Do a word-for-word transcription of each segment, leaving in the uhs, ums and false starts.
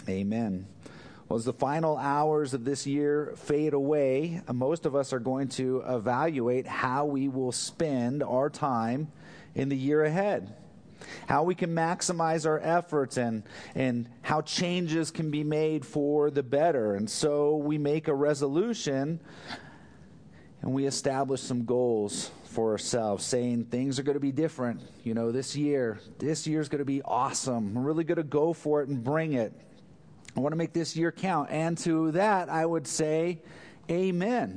Amen. Well, as the final hours of this year fade away, most of us are going to evaluate how we will spend our time in the year ahead, how we can maximize our efforts, and, and how changes can be made for the better. And so we make a resolution and we establish some goals for ourselves, saying things are going to be different. You know, this year, this year is going to be awesome. I'm really going to go for it and bring it. I want to make this year count. And to that, I would say, amen.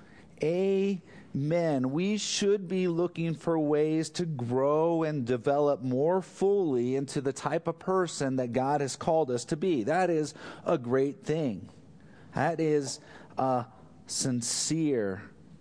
Amen. We should be looking for ways to grow and develop more fully into the type of person that God has called us to be. That is a great thing. That is a sincere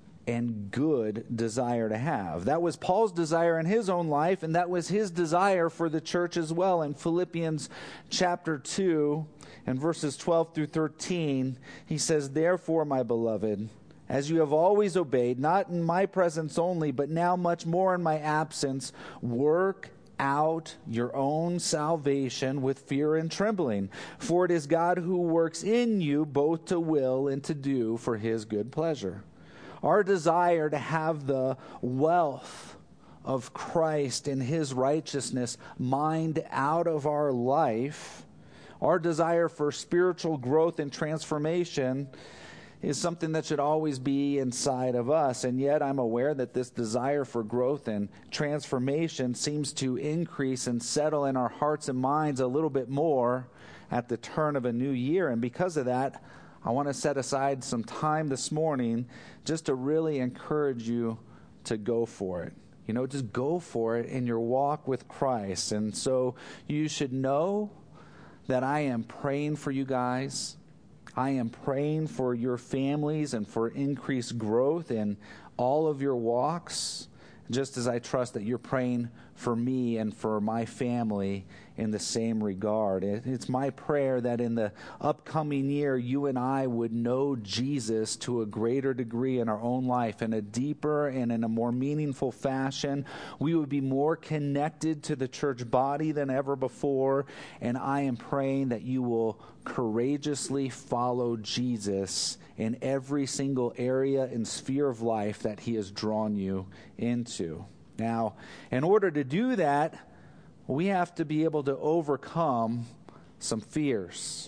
and good desire to have. That was Paul's desire in his own life, and that was his desire for the church as well. In Philippians chapter two and verses twelve through thirteen, he says, "Therefore, my beloved, as you have always obeyed, not in my presence only, but now much more in my absence, work out your own salvation with fear and trembling. For it is God who works in you both to will and to do for his good pleasure." Our desire to have the wealth of Christ and his righteousness mined out of our life, our desire for spiritual growth and transformation is something that should always be inside of us. And yet I'm aware that this desire for growth and transformation seems to increase and settle in our hearts and minds a little bit more at the turn of a new year. And because of that, I want to set aside some time this morning just to really encourage you to go for it. You know, just go for it in your walk with Christ. And so you should know that I am praying for you guys. I am praying for your families and for increased growth in all of your walks, just as I trust that you're praying for me and for my family in the same regard. It's my prayer that in the upcoming year, you and I would know Jesus to a greater degree in our own life, in a deeper and in a more meaningful fashion. We would be more connected to the church body than ever before, and I am praying that you will courageously follow Jesus in every single area and sphere of life that he has drawn you into. Now, in order to do that, we have to be able to overcome some fears.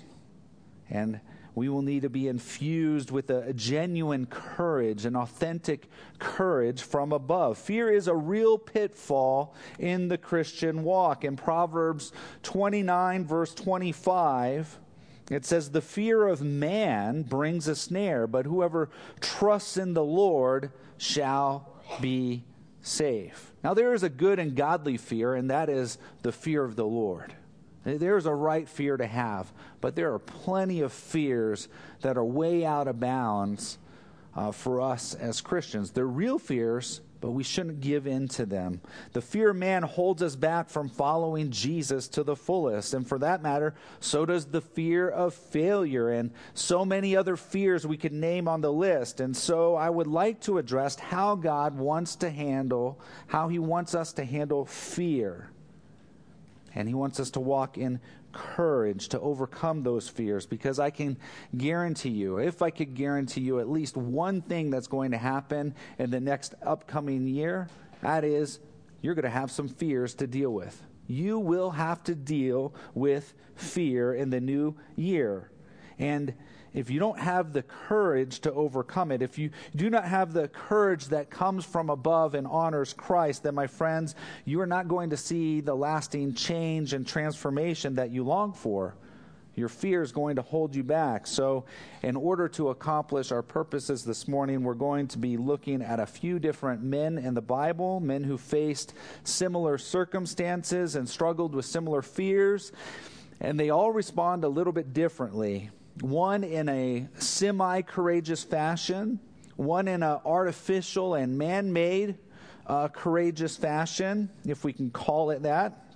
And we will need to be infused with a genuine courage, an authentic courage from above. Fear is a real pitfall in the Christian walk. In Proverbs twenty-nine, verse twenty-five, it says, "The fear of man brings a snare, but whoever trusts in the Lord shall be safe." Now there is a good and godly fear, and that is the fear of the Lord. There's a right fear to have, but there are plenty of fears that are way out of bounds uh, for us as Christians. They're real fears, but we shouldn't give in to them. The fear of man holds us back from following Jesus to the fullest. And for that matter, so does the fear of failure and so many other fears we could name on the list. And so I would like to address how God wants to handle, how he wants us to handle fear. And he wants us to walk in courage to overcome those fears, because I can guarantee you, if I could guarantee you at least one thing that's going to happen in the next upcoming year, that is, you're going to have some fears to deal with. You will have to deal with fear in the new year. And if you don't have the courage to overcome it, if you do not have the courage that comes from above and honors Christ, then, my friends, you are not going to see the lasting change and transformation that you long for. Your fear is going to hold you back. So in order to accomplish our purposes this morning, we're going to be looking at a few different men in the Bible, men who faced similar circumstances and struggled with similar fears, and they all respond a little bit differently. One in a semi-courageous fashion, one in an artificial and man-made uh, courageous fashion, if we can call it that.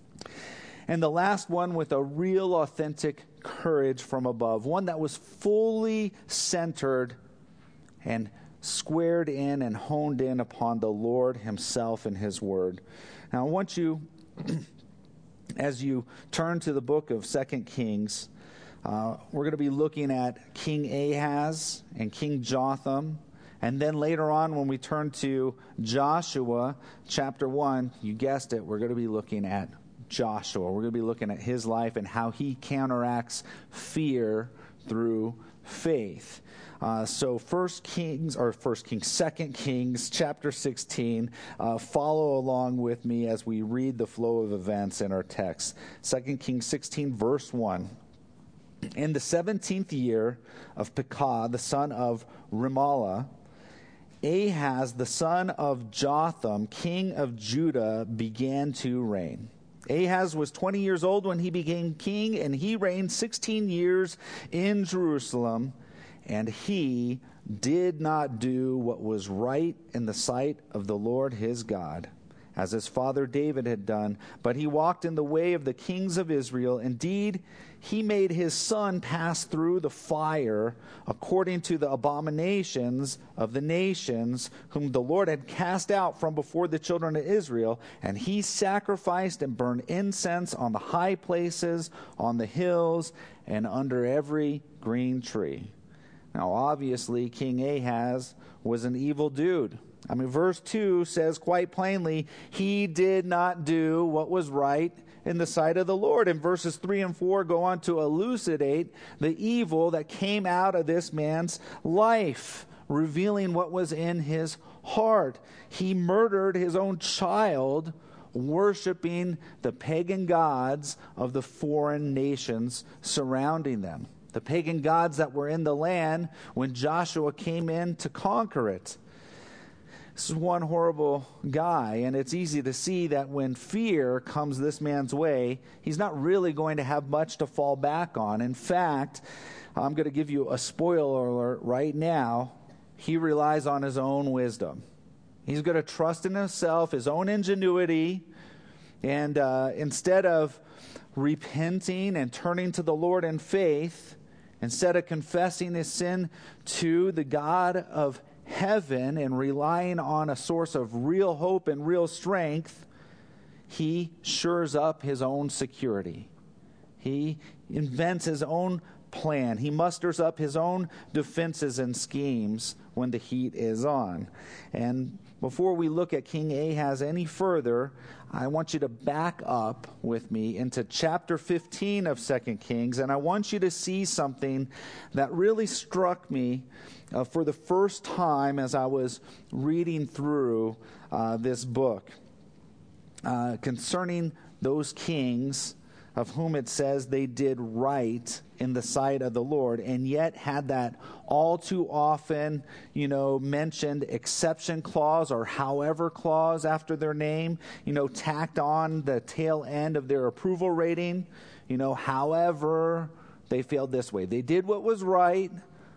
And the last one with a real authentic courage from above, one that was fully centered and squared in and honed in upon the Lord himself and his word. Now I want you, as you turn to the book of Second Kings, Uh, we're going to be looking at King Ahaz and King Jotham. And then later on, when we turn to Joshua chapter one, you guessed it, we're going to be looking at Joshua. We're going to be looking at his life and how he counteracts fear through faith. Uh, so First Kings, or First Kings, Second Kings, chapter sixteen. Uh, follow along with me as we read the flow of events in our text. Second Kings sixteen, verse one. In the seventeenth year of Pekah, the son of Remaliah, Ahaz, the son of Jotham, king of Judah, began to reign. Ahaz was twenty years old when he became king, and he reigned sixteen years in Jerusalem. And he did not do what was right in the sight of the Lord his God, as his father David had done, but he walked in the way of the kings of Israel. Indeed, he made his son pass through the fire according to the abominations of the nations whom the Lord had cast out from before the children of Israel. And he sacrificed and burned incense on the high places, on the hills, and under every green tree. Now, obviously, King Ahaz was an evil dude. I mean, verse two says quite plainly, he did not do what was right in the sight of the Lord. And verses three and four go on to elucidate the evil that came out of this man's life, revealing what was in his heart. He murdered his own child, worshiping the pagan gods of the foreign nations surrounding them. The pagan gods that were in the land when Joshua came in to conquer it. This is one horrible guy, and it's easy to see that when fear comes this man's way, he's not really going to have much to fall back on. In fact, I'm going to give you a spoiler alert right now. He relies on his own wisdom. He's going to trust in himself, his own ingenuity, and uh, instead of repenting and turning to the Lord in faith, instead of confessing his sin to the God of heaven and relying on a source of real hope and real strength, he shores up his own security. He invents his own plan. He musters up his own defenses and schemes when the heat is on. And before we look at King Ahaz any further, I want you to back up with me into chapter fifteen of Second Kings, and I want you to see something that really struck me uh, for the first time as I was reading through uh, this book uh, concerning those kings of whom it says they did right in the sight of the Lord, and yet had that all too often, you know, mentioned exception clause or however clause after their name, you know, tacked on the tail end of their approval rating, you know, however they failed this way. They did what was right,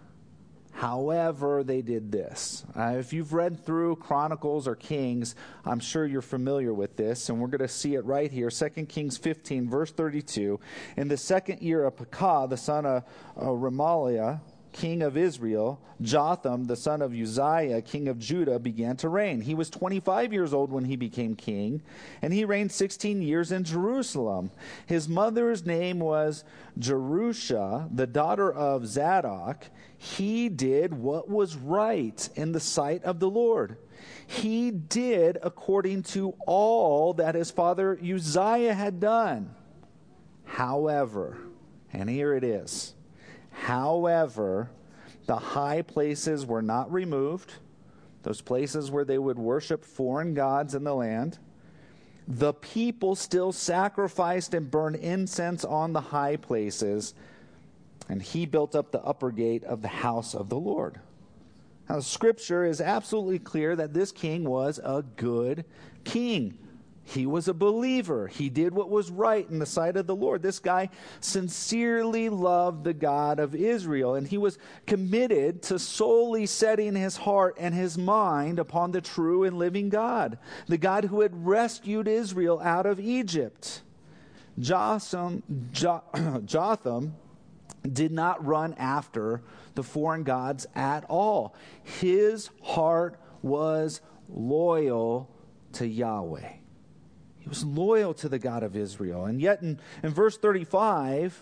however they did this. Uh, if you've read through Chronicles or Kings, I'm sure you're familiar with this, and we're going to see it right here. Second Kings fifteen, verse thirty-two. In the second year of Pekah, the son of uh, Remaliah, king of Israel, Jotham, the son of Uzziah, king of Judah, began to reign. He was twenty-five years old when he became king, and he reigned sixteen years in Jerusalem. His mother's name was Jerusha, the daughter of Zadok. He did what was right in the sight of the Lord. He did according to all that his father Uzziah had done. However, and here it is, however, the high places were not removed, those places where they would worship foreign gods in the land. The people still sacrificed and burned incense on the high places, and he built up the upper gate of the house of the Lord. Now, the scripture is absolutely clear that this king was a good king. He was a believer. He did what was right in the sight of the Lord. This guy sincerely loved the God of Israel, and he was committed to solely setting his heart and his mind upon the true and living God, the God who had rescued Israel out of Egypt. Jotham, Jo- Jotham did not run after the foreign gods at all. His heart was loyal to Yahweh. He was loyal to the God of Israel. And yet in, in verse thirty-five,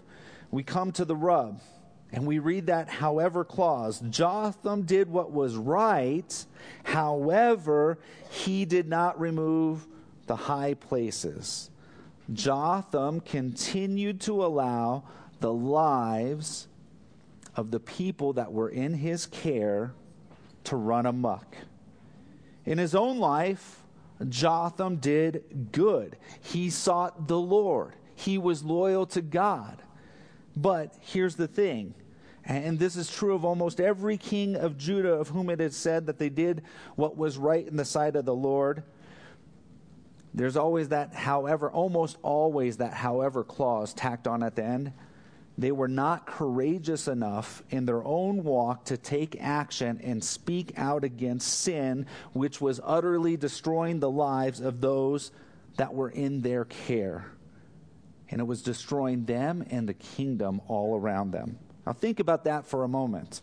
we come to the rub. And we read that however clause. Jotham did what was right. However, he did not remove the high places. Jotham continued to allow the lives of the people that were in his care to run amok. In his own life, Jotham did good. He sought the Lord. He was loyal to God. But here's the thing, and this is true of almost every king of Judah of whom it is said that they did what was right in the sight of the Lord. There's always that however, almost always that however clause tacked on at the end. They were not courageous enough in their own walk to take action and speak out against sin, which was utterly destroying the lives of those that were in their care. And it was destroying them and the kingdom all around them. Now think about that for a moment.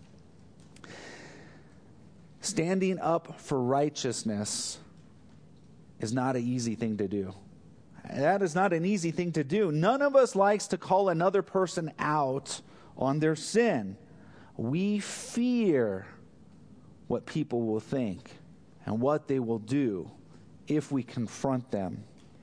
Standing up for righteousness is not an easy thing to do. That is not an easy thing to do. None of us likes to call another person out on their sin. We fear what people will think and what they will do if we confront them.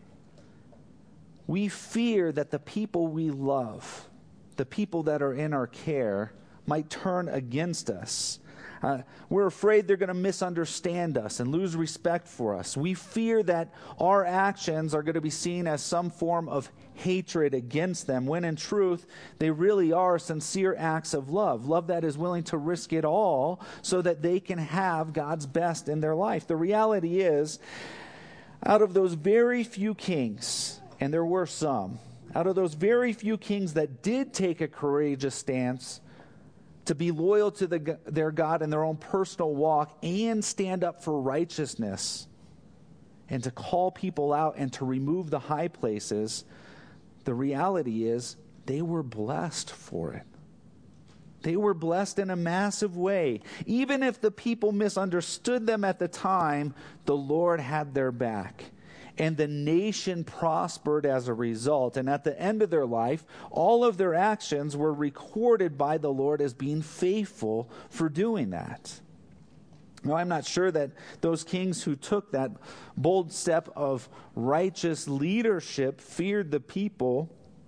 We fear that the people we love, the people that are in our care, might turn against us. Uh, we're afraid they're going to misunderstand us and lose respect for us. We fear that our actions are going to be seen as some form of hatred against them, when in truth, they really are sincere acts of love. Love that is willing to risk it all so that they can have God's best in their life. The reality is, out of those very few kings, and there were some, out of those very few kings that did take a courageous stance to be loyal to the, their God in their own personal walk and stand up for righteousness and to call people out and to remove the high places, the reality is they were blessed for it. They were blessed in a massive way. Even if the people misunderstood them at the time, the Lord had their back. And the nation prospered as a result. And at the end of their life, all of their actions were recorded by the Lord as being faithful for doing that. Now, I'm not sure that those kings who took that bold step of righteous leadership feared the people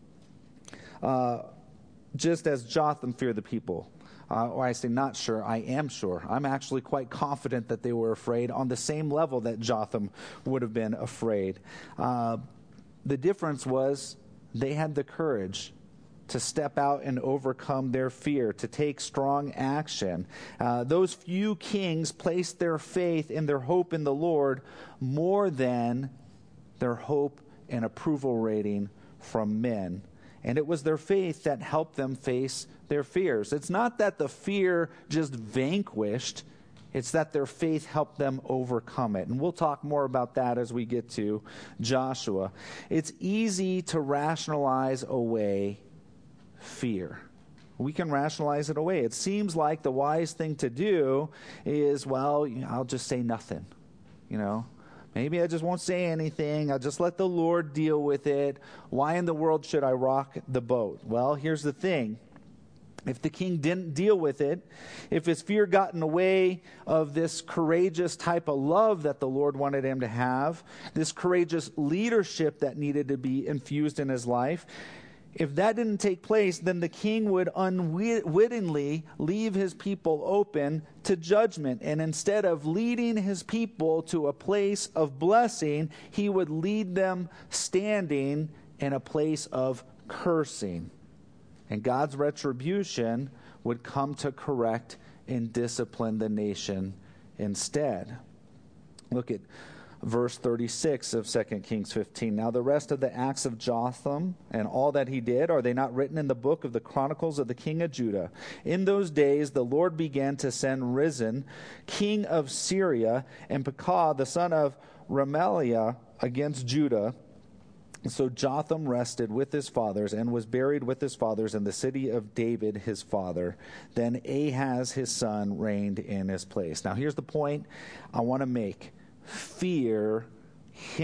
uh, just as Jotham feared the people. Uh, or I say not sure, I am sure. I'm actually quite confident that they were afraid on the same level that Jotham would have been afraid. Uh, the difference was they had the courage to step out and overcome their fear, to take strong action. Uh, those few kings placed their faith and their hope in the Lord more than their hope and approval rating from men. And it was their faith that helped them face their fears. It's not that the fear just vanquished. It's that their faith helped them overcome it. And we'll talk more about that as we get to Joshua. It's easy to rationalize away fear. We can rationalize it away. It seems like the wise thing to do is, well, I'll just say nothing, you know. Maybe I just won't say anything. I'll just let the Lord deal with it. Why in the world should I rock the boat? Well, here's the thing. If the king didn't deal with it, if his fear got in the way of this courageous type of love that the Lord wanted him to have, this courageous leadership that needed to be infused in his life, if that didn't take place, then the king would unwittingly leave his people open to judgment. And instead of leading his people to a place of blessing, he would lead them standing in a place of cursing. And God's retribution would come to correct and discipline the nation instead. Look at verse thirty-six of Second Kings fifteen. Now the rest of the acts of Jotham and all that he did, are they not written in the book of the Chronicles of the king of Judah? In those days the Lord began to send Rezin, king of Syria, and Pekah, the son of Remaliah, against Judah. So Jotham rested with his fathers and was buried with his fathers in the city of David his father. Then Ahaz his son reigned in his place. Now here's the point I want to make. Fear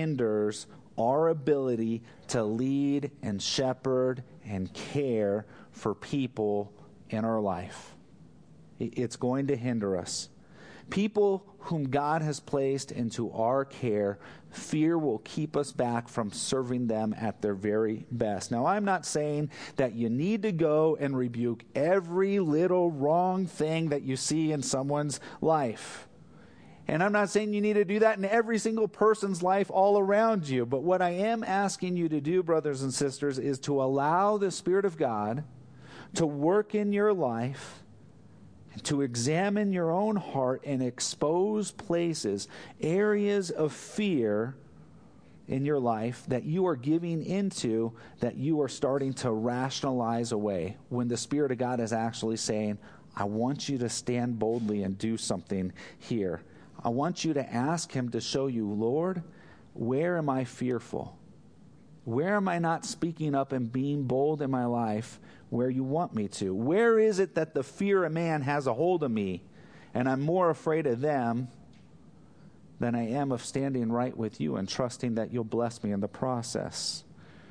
hinders our ability to lead and shepherd and care for people in our life. It's going to hinder us. People whom God has placed into our care, fear will keep us back from serving them at their very best. Now, I'm not saying that you need to go and rebuke every little wrong thing that you see in someone's life. And I'm not saying you need to do that in every single person's life all around you. But what I am asking you to do, brothers and sisters, is to allow the Spirit of God to work in your life, to examine your own heart and expose places, areas of fear in your life that you are giving into, that you are starting to rationalize away, when the Spirit of God is actually saying, I want you to stand boldly and do something here. I want you to ask Him to show you, Lord, where am I fearful? Where am I not speaking up and being bold in my life where you want me to? Where is it that the fear of man has a hold of me and I'm more afraid of them than I am of standing right with you and trusting that you'll bless me in the process?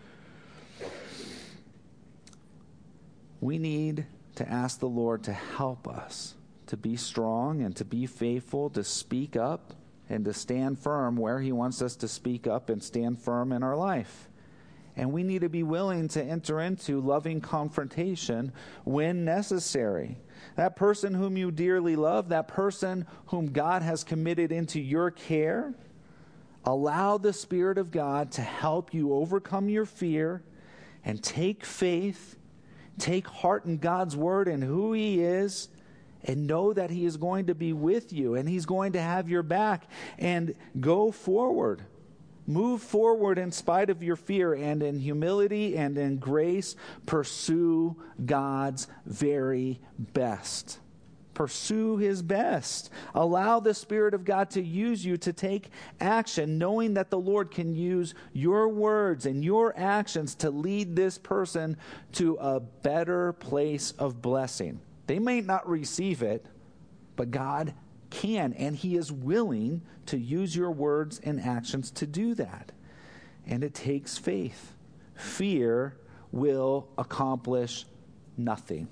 We need to ask the Lord to help us to be strong and to be faithful, to speak up and to stand firm where He wants us to speak up and stand firm in our life. And we need to be willing to enter into loving confrontation when necessary. That person whom you dearly love, that person whom God has committed into your care, allow the Spirit of God to help you overcome your fear and take faith, take heart in God's Word and who He is, and know that He is going to be with you and He's going to have your back, and go forward. Move forward in spite of your fear, and in humility and in grace, pursue God's very best. Pursue His best. Allow the Spirit of God to use you to take action, knowing that the Lord can use your words and your actions to lead this person to a better place of blessing. They may not receive it, but God can, and He is willing to use your words and actions to do that. And it takes faith. Fear will accomplish nothing.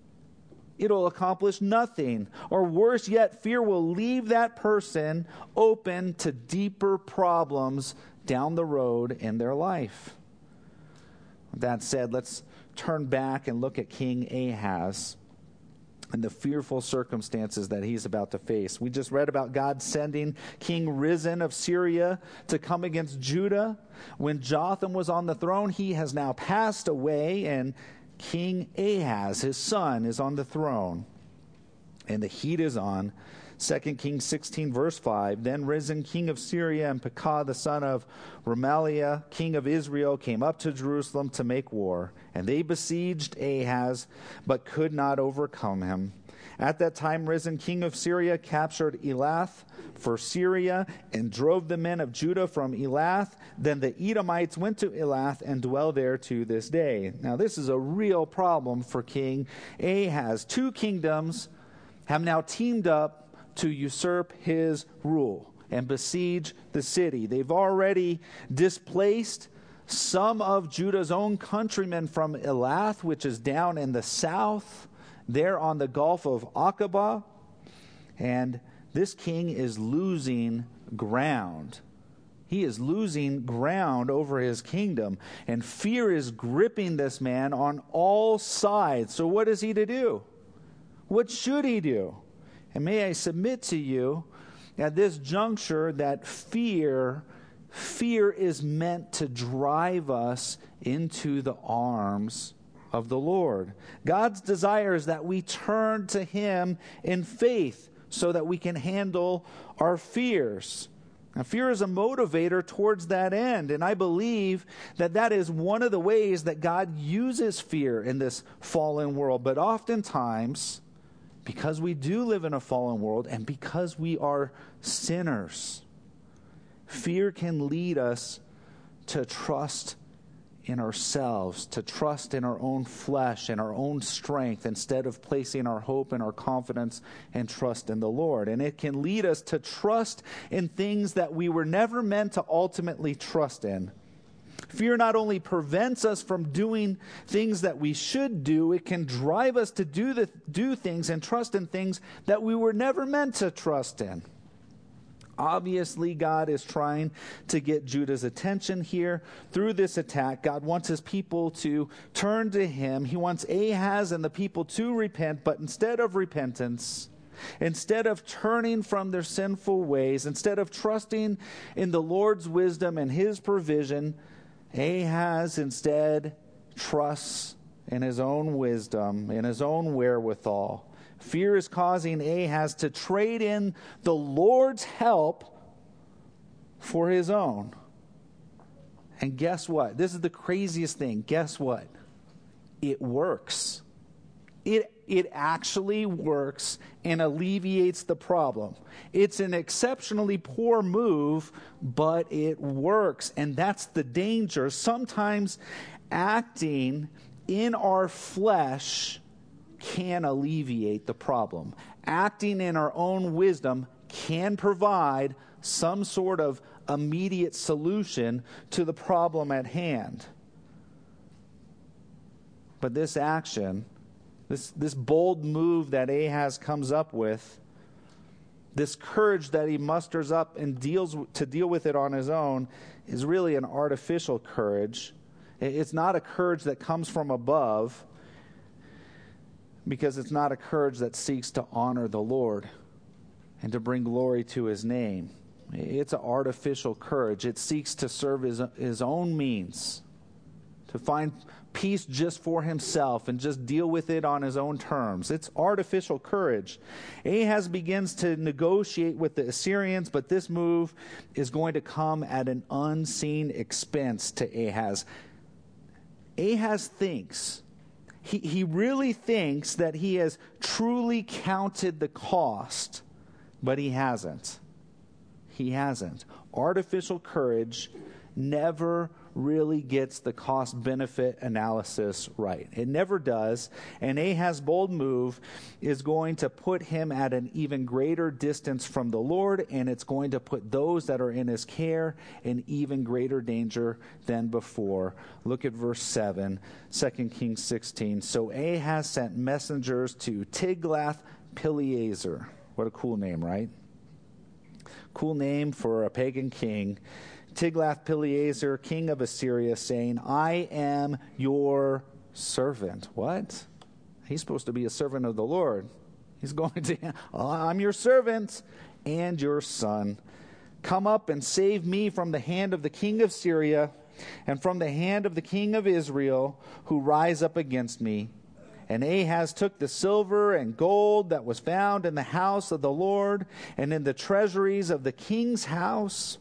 It'll accomplish nothing. Or worse yet, fear will leave that person open to deeper problems down the road in their life. With that said, let's turn back and look at King Ahaz and the fearful circumstances that he's about to face. We just read about God sending King Rezin of Syria to come against Judah. When Jotham was on the throne, he has now passed away, and King Ahaz, his son, is on the throne. And the heat is on. Second Kings sixteen, verse five. Then Rezin, king of Syria, and Pekah, the son of Remaliah, king of Israel, came up to Jerusalem to make war. And they besieged Ahaz, but could not overcome him. At that time, Rezin, king of Syria, captured Elath for Syria and drove the men of Judah from Elath. Then the Edomites went to Elath and dwell there to this day. Now, this is a real problem for King Ahaz. Two kingdoms have now teamed up to usurp his rule and besiege the city. They've already displaced some of Judah's own countrymen from Elath, which is down in the south, there on the Gulf of Aqaba. And this king is losing ground. He is losing ground over his kingdom. And fear is gripping this man on all sides. So what is he to do? What should he do? And may I submit to you at this juncture that fear, fear is meant to drive us into the arms of the Lord. God's desire is that we turn to Him in faith so that we can handle our fears. Now, fear is a motivator towards that end, and I believe that that is one of the ways that God uses fear in this fallen world. But oftentimes, because we do live in a fallen world and because we are sinners, fear can lead us to trust in ourselves, to trust in our own flesh and our own strength instead of placing our hope and our confidence and trust in the Lord. And it can lead us to trust in things that we were never meant to ultimately trust in. Fear not only prevents us from doing things that we should do, it can drive us to do the, do things and trust in things that we were never meant to trust in. Obviously, God is trying to get Judah's attention here through this attack. God wants his people to turn to him. He wants Ahaz and the people to repent, but instead of repentance, instead of turning from their sinful ways, instead of trusting in the Lord's wisdom and his provision, Ahaz instead trusts in his own wisdom, in his own wherewithal. Fear is causing Ahaz to trade in the Lord's help for his own. And guess what? This is the craziest thing. Guess what? It works. It, it actually works and alleviates the problem. It's an exceptionally poor move, but it works. And that's the danger. Sometimes acting in our flesh can alleviate the problem. Acting in our own wisdom can provide some sort of immediate solution to the problem at hand. But this action, this, this bold move that Ahaz comes up with, this courage that he musters up and deals to deal with it on his own, is really an artificial courage. It's not a courage that comes from above, because it's not a courage that seeks to honor the Lord and to bring glory to his name. It's an artificial courage. It seeks to serve his, his own means, to find peace just for himself and just deal with it on his own terms. It's artificial courage. Ahaz begins to negotiate with the Assyrians, but this move is going to come at an unseen expense to Ahaz. Ahaz thinks He, he really thinks that he has truly counted the cost, but he hasn't. He hasn't. Artificial courage never really gets the cost-benefit analysis right. It never does. And Ahaz's bold move is going to put him at an even greater distance from the Lord, and it's going to put those that are in his care in even greater danger than before. Look at verse seven, Second Kings sixteen. So Ahaz sent messengers to Tiglath-Pileser. What a cool name, right? Cool name for a pagan king. Tiglath-Pileser, king of Assyria, saying, I am your servant. What? He's supposed to be a servant of the Lord. He's going to, I'm your servant and your son. Come up and save me from the hand of the king of Syria and from the hand of the king of Israel, who rise up against me. And Ahaz took the silver and gold that was found in the house of the Lord and in the treasuries of the king's house,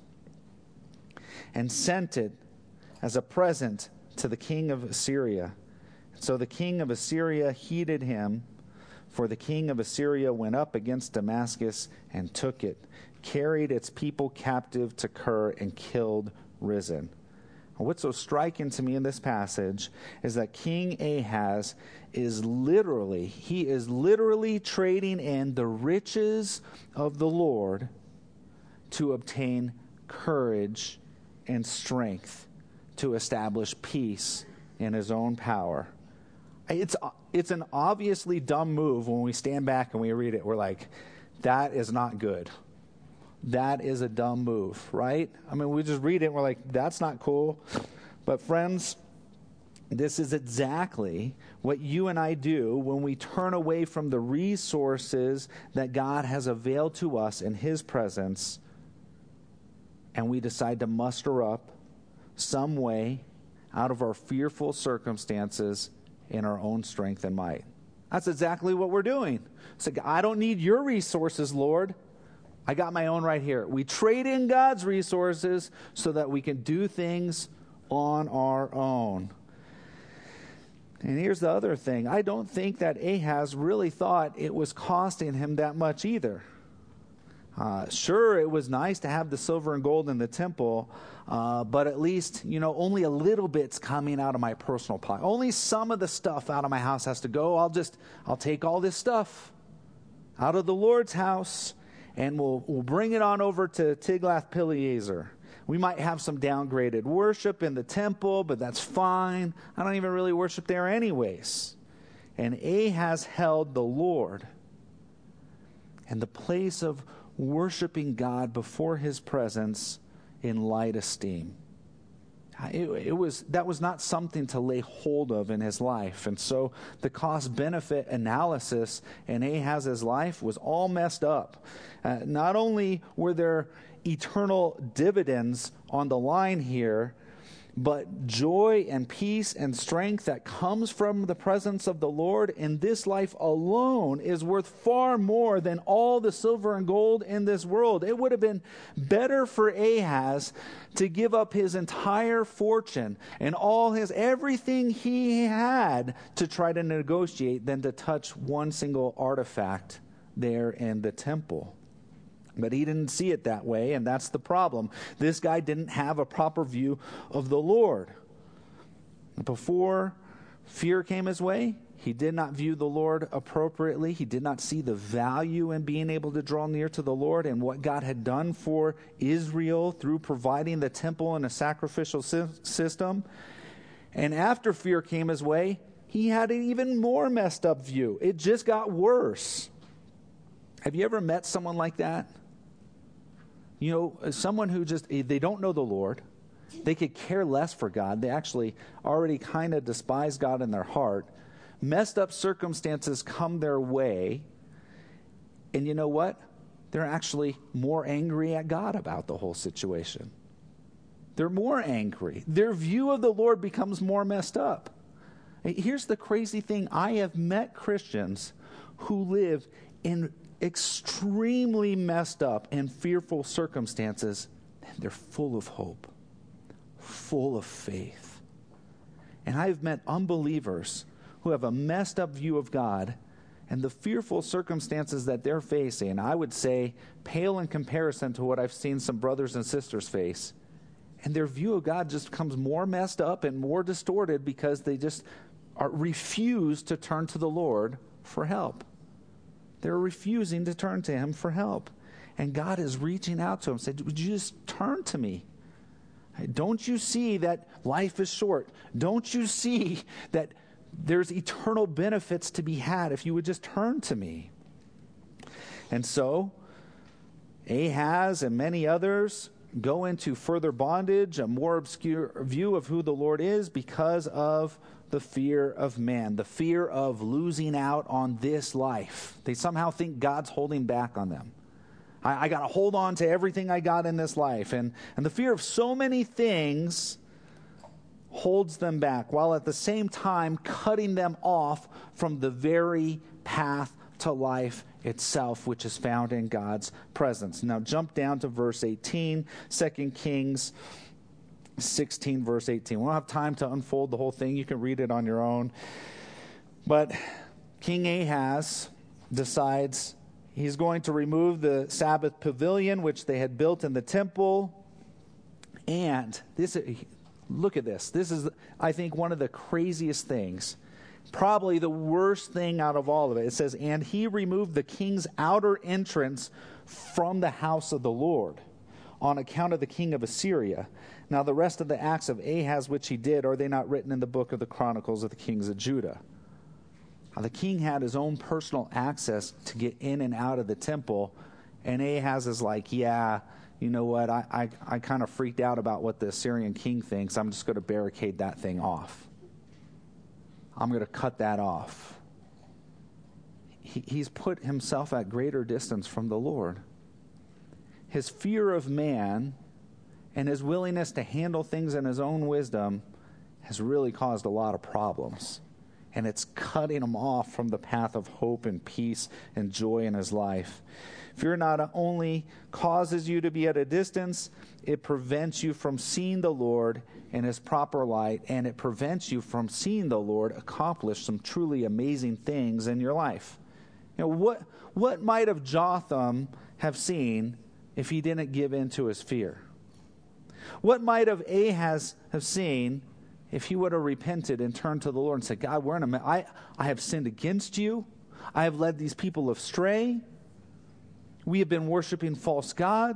and sent it as a present to the king of Assyria. So the king of Assyria heeded him, for the king of Assyria went up against Damascus and took it, carried its people captive to Kir, and killed Rezin. What's so striking to me in this passage is that King Ahaz is literally, he is literally trading in the riches of the Lord to obtain courage and strength to establish peace in his own power. It's it's an obviously dumb move when we stand back and we read it. We're like, that is not good. That is a dumb move, right? I mean, we just read it and we're like, that's not cool. But friends, this is exactly what you and I do when we turn away from the resources that God has availed to us in his presence, and we decide to muster up some way out of our fearful circumstances in our own strength and might. That's exactly what we're doing. It's like, I don't need your resources, Lord. I got my own right here. We trade in God's resources so that we can do things on our own. And here's the other thing. I don't think that Ahaz really thought it was costing him that much either. Uh, sure, it was nice to have the silver and gold in the temple, uh, but at least, you know, only a little bit's coming out of my personal pocket. Only some of the stuff out of my house has to go. I'll just, I'll take all this stuff out of the Lord's house, and we'll we'll bring it on over to Tiglath-Pileser. We might have some downgraded worship in the temple, but that's fine. I don't even really worship there anyways. And Ahaz held the Lord and the place of worshiping God before his presence in light esteem. It, it was that was not something to lay hold of in his life. And so the cost-benefit analysis in Ahaz's life was all messed up. Uh, not only were there eternal dividends on the line here, but joy and peace and strength that comes from the presence of the Lord in this life alone is worth far more than all the silver and gold in this world. It would have been better for Ahaz to give up his entire fortune and all his everything he had to try to negotiate than to touch one single artifact there in the temple. But he didn't see it that way, and that's the problem. This guy didn't have a proper view of the Lord. Before fear came his way, he did not view the Lord appropriately. He did not see the value in being able to draw near to the Lord and what God had done for Israel through providing the temple and a sacrificial system. And after fear came his way, he had an even more messed up view. It just got worse. Have you ever met someone like that? You know, someone who just, they don't know the Lord. They could care less for God. They actually already kind of despise God in their heart. Messed up circumstances come their way. And you know what? They're actually more angry at God about the whole situation. They're more angry. Their view of the Lord becomes more messed up. Here's the crazy thing. I have met Christians who live in extremely messed up and fearful circumstances, and they're full of hope, full of faith. And I've met unbelievers who have a messed up view of God, and the fearful circumstances that they're facing, I would say, pale in comparison to what I've seen some brothers and sisters face. And their view of God just becomes more messed up and more distorted because they just are, refuse to turn to the Lord for help. They're refusing to turn to him for help. And God is reaching out to them, saying, would you just turn to me? Don't you see that life is short? Don't you see that there's eternal benefits to be had if you would just turn to me? And so, Ahaz and many others go into further bondage, a more obscure view of who the Lord is because of the fear of man, the fear of losing out on this life. They somehow think God's holding back on them. I, I got to hold on to everything I got in this life. And, and the fear of so many things holds them back, while at the same time cutting them off from the very path to life itself, which is found in God's presence. Now jump down to verse eighteen, Second Kings sixteen, verse eighteen. We don't have time to unfold the whole thing. You can read it on your own. But King Ahaz decides he's going to remove the Sabbath pavilion, which they had built in the temple. And this, look at this. This is, I think, one of the craziest things. Probably the worst thing out of all of it. It says, and he removed the king's outer entrance from the house of the Lord on account of the king of Assyria. Now the rest of the acts of Ahaz which he did, are they not written in the book of the Chronicles of the kings of Judah? Now, the king had his own personal access to get in and out of the temple, and Ahaz is like, yeah, you know what, I, I, I kind of freaked out about what the Assyrian king thinks. I'm just going to barricade that thing off. I'm going to cut that off. He, he's put himself at greater distance from the Lord. His fear of man and his willingness to handle things in his own wisdom has really caused a lot of problems. And it's cutting him off from the path of hope and peace and joy in his life. Fear not only causes you to be at a distance, it prevents you from seeing the Lord in his proper light, and it prevents you from seeing the Lord accomplish some truly amazing things in your life. You know, what, what might have Jotham have seen if he didn't give in to his fear? What might have Ahaz have seen if he would have repented and turned to the Lord and said, God, we're in a, I, I have sinned against you. I have led these people astray. We have been worshiping false gods.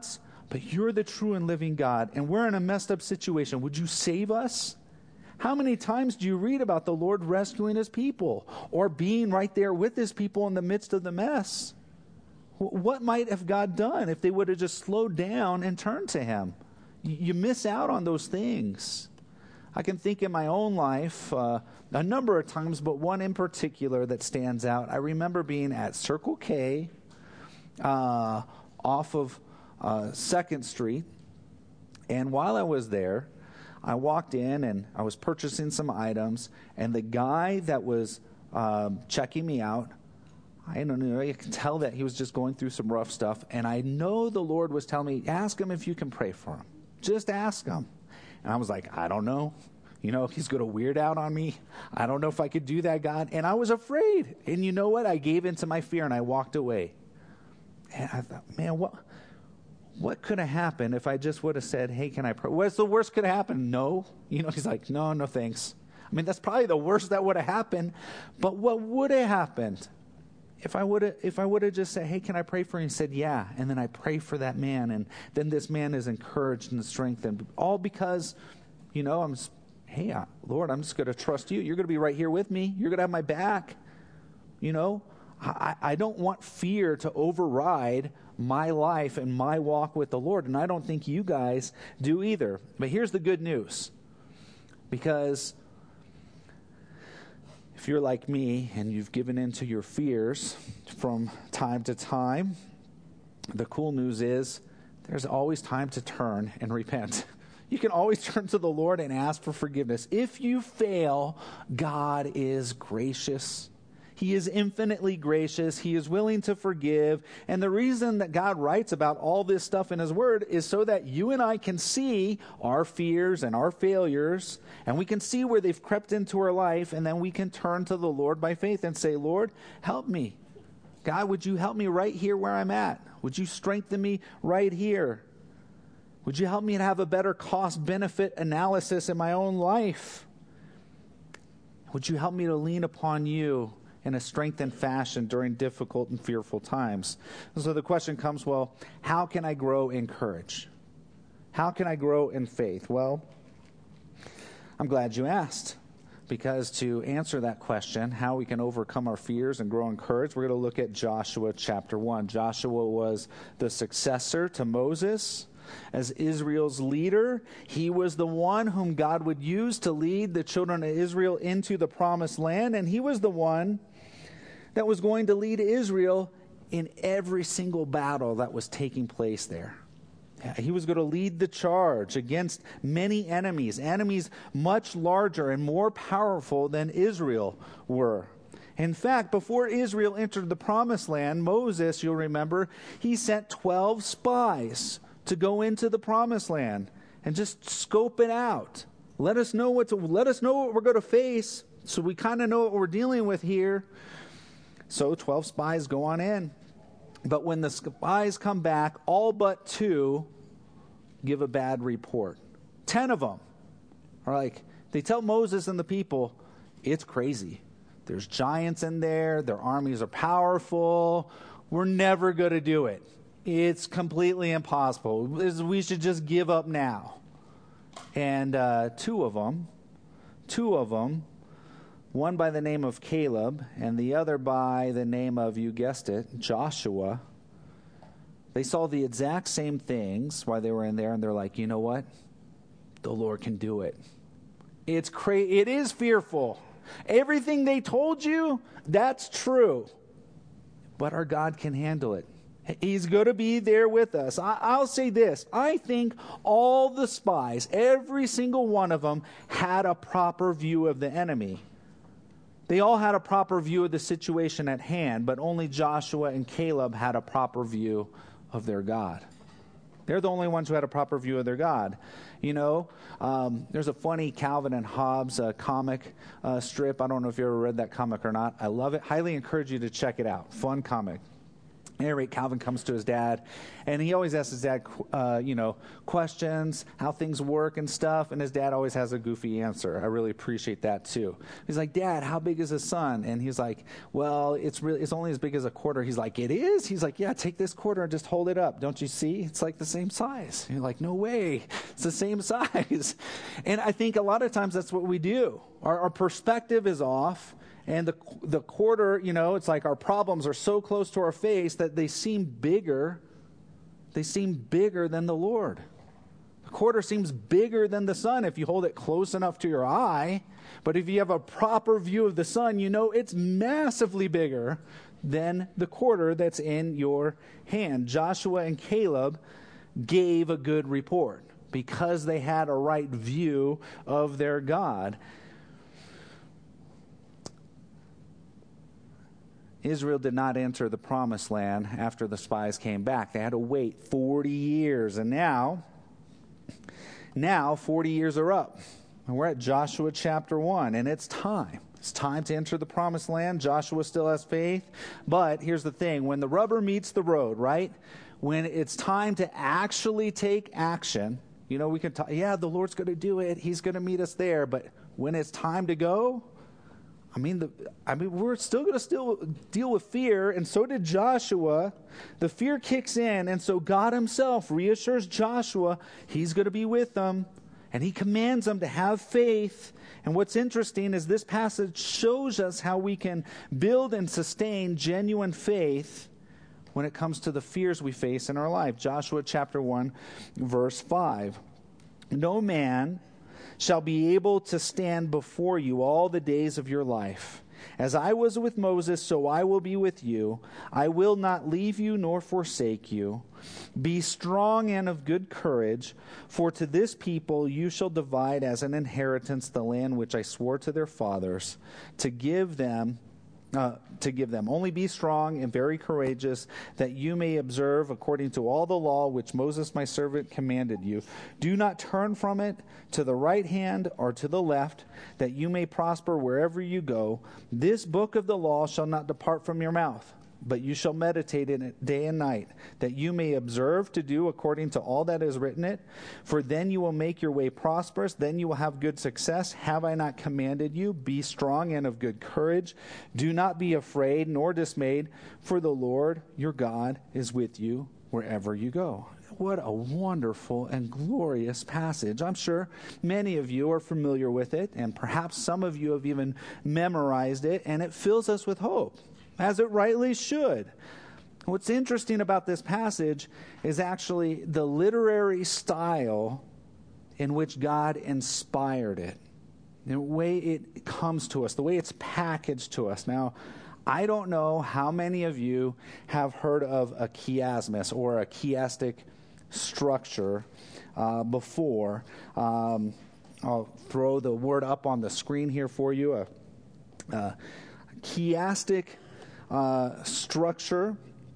but you're the true and living God, and we're in a messed up situation. Would you save us? How many times do you read about the Lord rescuing his people or being right there with his people in the midst of the mess? What might have God done if they would have just slowed down and turned to him? You miss out on those things. I can think in my own life uh, a number of times, but one in particular that stands out. I remember being at Circle K uh, off of uh, second Street, and while I was there, I walked in and I was purchasing some items, and the guy that was um, checking me out, I don't know, I can tell that he was just going through some rough stuff, and I know the Lord was telling me, ask him if you can pray for him. Just ask him. And I was like, I don't know. You know, if he's going to weird out on me, I don't know if I could do that, God. And I was afraid. And you know what? I gave into my fear and I walked away. And I thought, man, what what could have happened if I just would have said, hey, can I pray? What's the worst could have happened? No. You know, he's like, no, no thanks. I mean, that's probably the worst that would have happened. But what would have happened if I would have if I would have just said, hey, can I pray for you? And said, yeah. And then I pray for that man. And then this man is encouraged and strengthened. All because, you know, I'm just, hey, Lord, I'm just going to trust you. You're going to be right here with me. You're going to have my back. You know, I, I don't want fear to override my life and my walk with the Lord. And I don't think you guys do either. But here's the good news. Because if you're like me and you've given in to your fears from time to time, the cool news is there's always time to turn and repent. You can always turn to the Lord and ask for forgiveness. If you fail, God is gracious. He is infinitely gracious. He is willing to forgive. And the reason that God writes about all this stuff in his word is so that you and I can see our fears and our failures, and we can see where they've crept into our life, and then we can turn to the Lord by faith and say, Lord, help me. God, would you help me right here where I'm at? Would you strengthen me right here? Would you help me to have a better cost-benefit analysis in my own life? Would you help me to lean upon you in a strengthened fashion during difficult and fearful times? And so the question comes, well, how can I grow in courage? How can I grow in faith? Well, I'm glad you asked, because to answer that question, how we can overcome our fears and grow in courage, we're going to look at Joshua chapter one. Joshua was the successor to Moses. As Israel's leader, he was the one whom God would use to lead the children of Israel into the promised land, and he was the one that was going to lead Israel in every single battle that was taking place there. He was going to lead the charge against many enemies, enemies much larger and more powerful than Israel were. In fact, before Israel entered the promised land, Moses, you'll remember, he sent twelve spies to go into the promised land and just scope it out. Let us know what to, let us know what we're going to face, so we kind of know what we're dealing with here. So twelve spies go on in. But when the spies come back, all but two give a bad report. Ten of them are like, they tell Moses and the people, it's crazy. There's giants in there. Their armies are powerful. We're never going to do it. It's completely impossible. We should just give up now. And uh, two of them, two of them, one by the name of Caleb and the other by the name of, you guessed it, Joshua, they saw the exact same things while they were in there, and they're like, you know what? The Lord can do it. It's cra- It is fearful. Everything they told you, that's true. But our God can handle it. He's going to be there with us. I, I'll say this. I think all the spies, every single one of them, had a proper view of the enemy. They all had a proper view of the situation at hand, but only Joshua and Caleb had a proper view of their God. They're the only ones who had a proper view of their God. You know, um, there's a funny Calvin and Hobbes uh, comic uh, strip. I don't know if you ever read that comic or not. I love it. Highly encourage you to check it out. Fun comic. At any rate, Calvin comes to his dad, and he always asks his dad, uh, you know, questions, how things work and stuff, and his dad always has a goofy answer. I really appreciate that, too. He's like, Dad, how big is the sun? And he's like, well, it's really, it's only as big as a quarter. He's like, it is? He's like, yeah, take this quarter and just hold it up. Don't you see? It's like the same size. And you're like, no way. It's the same size. And I think a lot of times that's what we do. Our, our perspective is off. And the the quarter, you know, it's like our problems are so close to our face that they seem bigger. They seem bigger than the Lord. The quarter seems bigger than the sun if you hold it close enough to your eye. But if you have a proper view of the sun, you know it's massively bigger than the quarter that's in your hand. Joshua and Caleb gave a good report because they had a right view of their God. Israel did not enter the promised land after the spies came back. They had to wait forty years. And now, now forty years are up. And we're at Joshua chapter one, and it's time. It's time to enter the promised land. Joshua still has faith. But here's the thing. When the rubber meets the road, right? When it's time to actually take action, you know, we can talk, yeah, the Lord's going to do it. He's going to meet us there. But when it's time to go, I mean, the, I mean, we're still going to still deal with fear, and so did Joshua. The fear kicks in, and so God himself reassures Joshua he's going to be with them, and he commands them to have faith. And what's interesting is this passage shows us how we can build and sustain genuine faith when it comes to the fears we face in our life. Joshua chapter one, verse five. No man shall be able to stand before you all the days of your life. As I was with Moses, so I will be with you. I will not leave you nor forsake you. Be strong and of good courage, for to this people you shall divide as an inheritance the land which I swore to their fathers, to give them Uh, to give them. Only be strong and very courageous, that you may observe according to all the law which Moses my servant commanded you. Do not turn from it to the right hand or to the left, that you may prosper wherever you go. This book of the law shall not depart from your mouth, but you shall meditate in it day and night, that you may observe to do according to all that is written in it. For then you will make your way prosperous, then you will have good success. Have I not commanded you? Be strong and of good courage. Do not be afraid nor dismayed, for the Lord your God is with you wherever you go. What a wonderful and glorious passage. I'm sure many of you are familiar with it, and perhaps some of you have even memorized it, and it fills us with hope, as it rightly should. What's interesting about this passage is actually the literary style in which God inspired it, the way it comes to us, the way it's packaged to us. Now, I don't know how many of you have heard of a chiasmus or a chiastic structure uh, before. Um, I'll throw the word up on the screen here for you. A, a chiastic Uh, structure.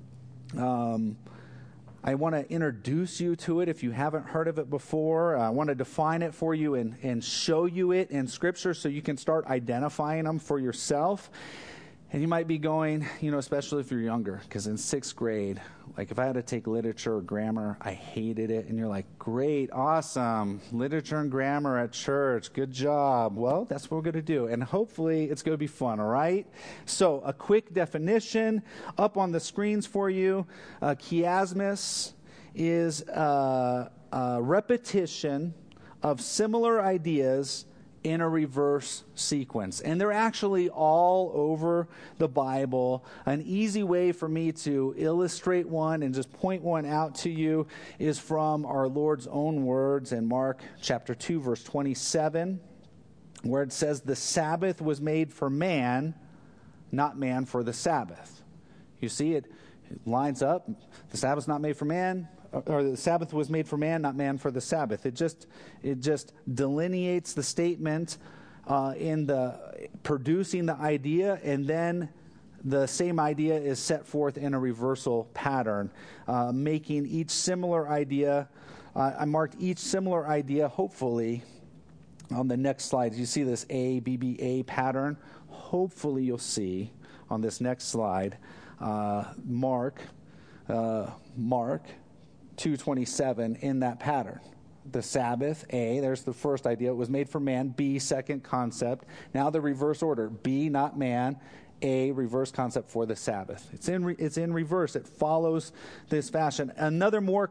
Um, I want to introduce you to it if you haven't heard of it before. I want to define it for you and, and show you it in Scripture so you can start identifying them for yourself. And you might be going, you know, especially if you're younger, because in sixth grade, like if I had to take literature or grammar, I hated it. And you're like, great, awesome, literature and grammar at church, good job. Well, that's what we're going to do. And hopefully it's going to be fun, all right? So a quick definition up on the screens for you. Uh, chiasmus is a, a repetition of similar ideas in a reverse sequence. And they're actually all over the Bible. An easy way for me to illustrate one and just point one out to you is from our Lord's own words in Mark chapter two, verse twenty-seven, where it says, the Sabbath was made for man, not man for the Sabbath. You see, it, it lines up. The Sabbath's not made for man, or the Sabbath was made for man, not man for the Sabbath. It just it just delineates the statement uh, in the producing the idea, and then the same idea is set forth in a reversal pattern, uh, making each similar idea. Uh, I marked each similar idea, hopefully, on the next slide. You see this A, B, B, A pattern. Hopefully you'll see on this next slide, uh, Mark uh, Mark two twenty-seven in that pattern. The Sabbath, A, there's the first idea. It was made for man. B, second concept. Now the reverse order. B, not man. A, reverse concept for the Sabbath. It's in re- it's in reverse. It follows this fashion. Another more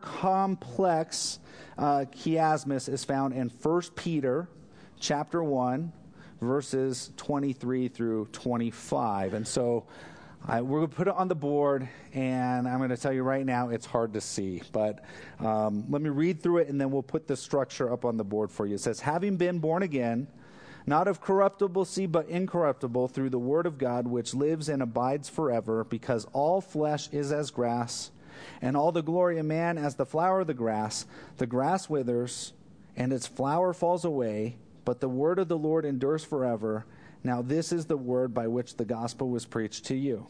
complex uh, chiasmus is found in First Peter chapter one, verses twenty-three through twenty-five. And so I, we're going to put it on the board, and I'm going to tell you right now it's hard to see. But um, let me read through it, and then we'll put the structure up on the board for you. It says, having been born again, not of corruptible seed, but incorruptible, through the word of God, which lives and abides forever, because all flesh is as grass, and all the glory of man as the flower of the grass. The grass withers, and its flower falls away, but the word of the Lord endures forever. Now this is the word by which the gospel was preached to you.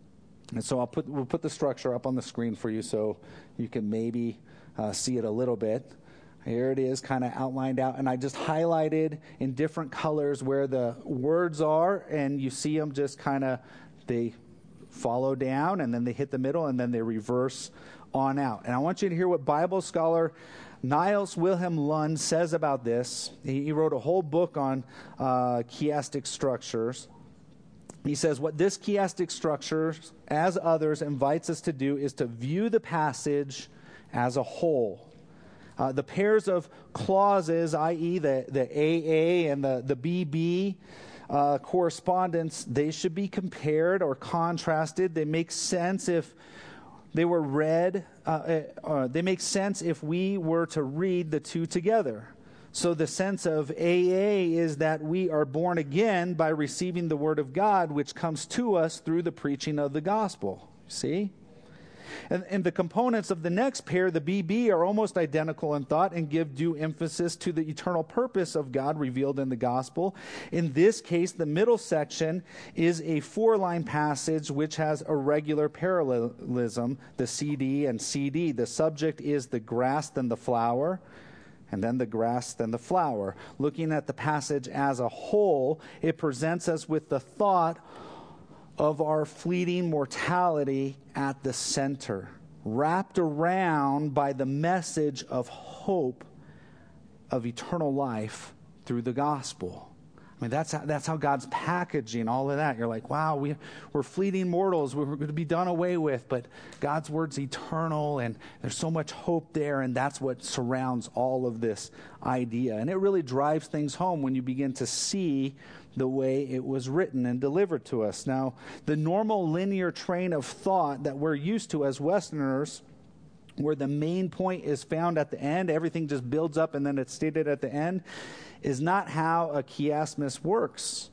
And so I'll put we'll put the structure up on the screen for you so you can maybe uh, see it a little bit. Here it is, kind of outlined out, and I just highlighted in different colors where the words are, and you see them just kind of, they follow down, and then they hit the middle, and then they reverse on out. And I want you to hear what Bible scholar Niels Wilhelm Lund says about this. He, he wrote a whole book on uh, chiastic structures. He says, what this chiastic structure, as others, invites us to do is to view the passage as a whole. Uh, the pairs of clauses, that is the, the A A and the, the B B uh, correspondence, they should be compared or contrasted. They make sense if they were read. Uh, uh, they make sense if we were to read the two together. So the sense of A A is that we are born again by receiving the word of God, which comes to us through the preaching of the gospel. See? And, and the components of the next pair, the B B, are almost identical in thought and give due emphasis to the eternal purpose of God revealed in the gospel. In this case, the middle section is a four-line passage which has a regular parallelism, the C D and C D. The subject is the grass, then the flower, and then the grass, then the flower. Looking at the passage as a whole, it presents us with the thought of our fleeting mortality at the center, wrapped around by the message of hope of eternal life through the gospel. I mean, that's how, that's how God's packaging all of that. You're like, wow, we, we're fleeting mortals. We're going to be done away with, but God's word's eternal, and there's so much hope there, and that's what surrounds all of this idea. And it really drives things home when you begin to see the way it was written and delivered to us. Now, the normal linear train of thought that we're used to as Westerners, where the main point is found at the end, everything just builds up and then it's stated at the end, is not how a chiasmus works.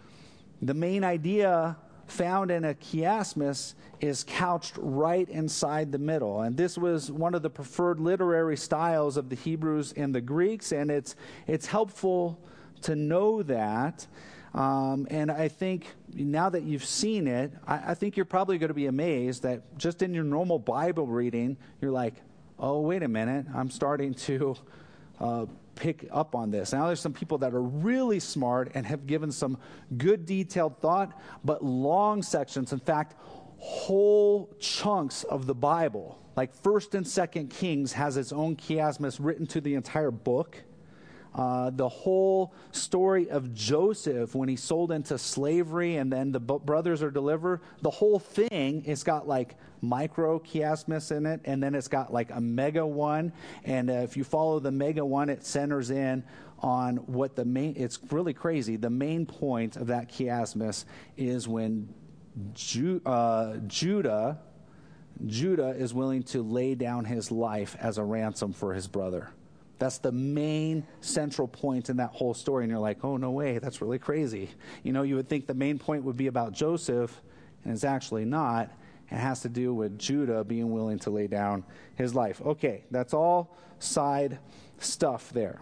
The main idea found in a chiasmus is couched right inside the middle. And this was one of the preferred literary styles of the Hebrews and the Greeks, and it's it's helpful to know that. Um, and I think now that you've seen it, I, I think you're probably going to be amazed that just in your normal Bible reading, you're like, oh, wait a minute, I'm starting to uh, pick up on this. Now there's some people that are really smart and have given some good detailed thought, but long sections, in fact, whole chunks of the Bible, like First and Second Kings has its own chiasmus written to the entire book. Uh, the whole story of Joseph when he's sold into slavery and then the b- brothers are delivered, the whole thing, it's got like micro chiasmus in it, and then it's got like a mega one. And uh, if you follow the mega one, it centers in on what the main, it's really crazy. The main point of that chiasmus is when Ju- uh, Judah, Judah is willing to lay down his life as a ransom for his brother. That's the main central point in that whole story. And you're like, oh, no way, that's really crazy. You know, you would think the main point would be about Joseph, and it's actually not. It has to do with Judah being willing to lay down his life. Okay, that's all side stuff there.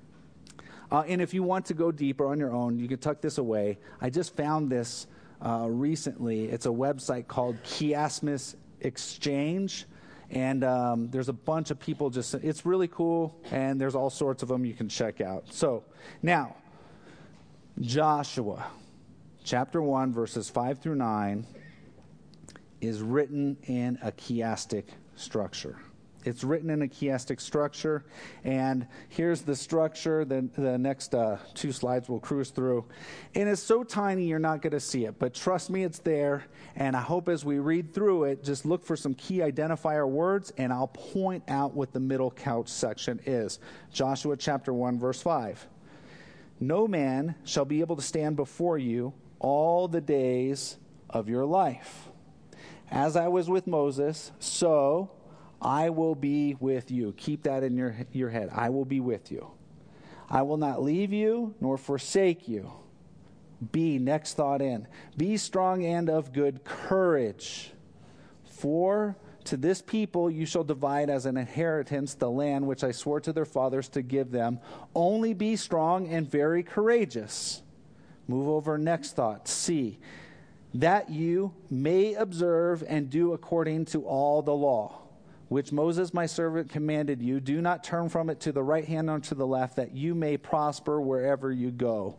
Uh, and if you want to go deeper on your own, you can tuck this away. I just found this uh, recently. It's a website called Chiasmus Exchange. And um, there's a bunch of people just, it's really cool, and there's all sorts of them you can check out. So, now, Joshua, chapter one, verses five through nine, is written in a chiastic structure. It's written in a chiastic structure, and here's the structure. The, the next uh, two slides we'll cruise through. And it's so tiny you're not going to see it, but trust me, it's there. And I hope as we read through it, just look for some key identifier words, and I'll point out what the middle couch section is. Joshua chapter one, verse five. No man shall be able to stand before you all the days of your life. As I was with Moses, so I will be with you. Keep that in your, your head. I will be with you. I will not leave you nor forsake you. Be, next thought in. Be strong and of good courage. For to this people you shall divide as an inheritance the land which I swore to their fathers to give them. Only be strong and very courageous. Move over, next thought. C. That you may observe and do according to all the law, which Moses my servant commanded you. Do not turn from it to the right hand or to the left, that you may prosper wherever you go.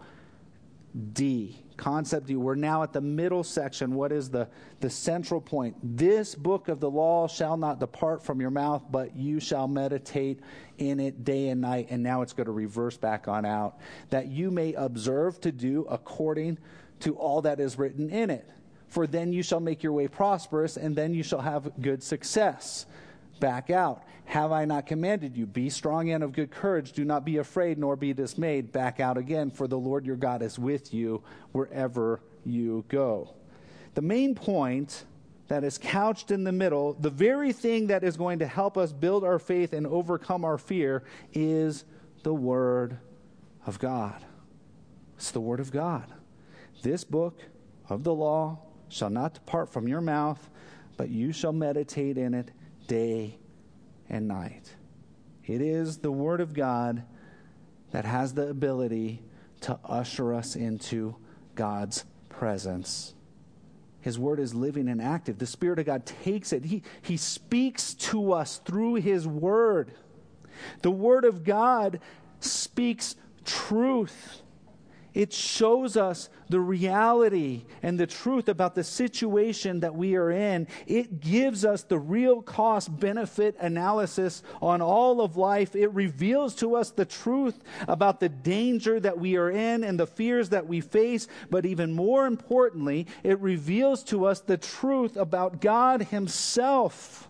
D, concept D. We're now at the middle section. What is the, the central point? This book of the law shall not depart from your mouth, but you shall meditate in it day and night. And now it's going to reverse back on out. That you may observe to do according to all that is written in it. For then you shall make your way prosperous, and then you shall have good success. Back out. Have I not commanded you? Be strong and of good courage. Do not be afraid nor be dismayed. Back out again, for the Lord your God is with you wherever you go. The main point that is couched in the middle, the very thing that is going to help us build our faith and overcome our fear, is the Word of God. It's the Word of God. This book of the law shall not depart from your mouth, but you shall meditate in it day and night. It is the Word of God that has the ability to usher us into God's presence. His Word is living and active. The Spirit of God takes it. He, he speaks to us through His Word. The Word of God speaks truth. It shows us the reality and the truth about the situation that we are in. It gives us the real cost-benefit analysis on all of life. It reveals to us the truth about the danger that we are in and the fears that we face. But even more importantly, it reveals to us the truth about God Himself.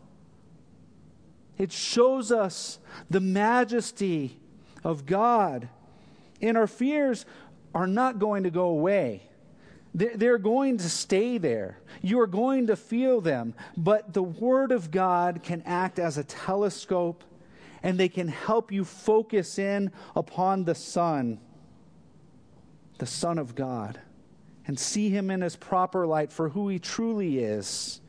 It shows us the majesty of God. And our fears are not going to go away. They're going to stay there. You are going to feel them. But the Word of God can act as a telescope, and they can help you focus in upon the Son, the Son of God, and see Him in His proper light for who He truly is.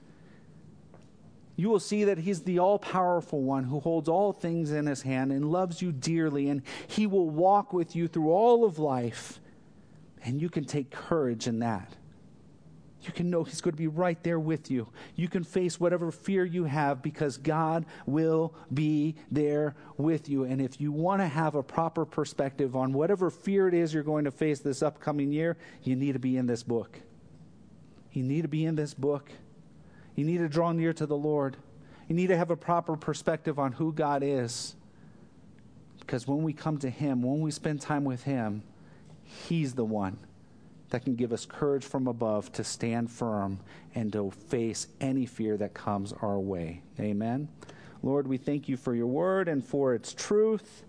You will see that He's the all-powerful one who holds all things in His hand and loves you dearly, and He will walk with you through all of life. And you can take courage in that. You can know He's going to be right there with you. You can face whatever fear you have because God will be there with you. And if you want to have a proper perspective on whatever fear it is you're going to face this upcoming year, you need to be in this book. You need to be in this book. You need to draw near to the Lord. You need to have a proper perspective on who God is. Because when we come to Him, when we spend time with Him, He's the one that can give us courage from above to stand firm and to face any fear that comes our way. Amen. Lord, we thank You for Your Word and for its truth.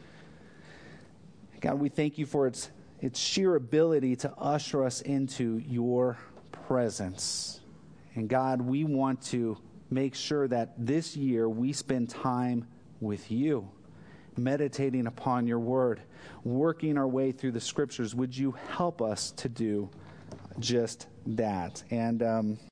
God, we thank You for its, its sheer ability to usher us into Your presence. And God, we want to make sure that this year we spend time with You, meditating upon Your Word, working our way through the Scriptures. Would You help us to do just that? And um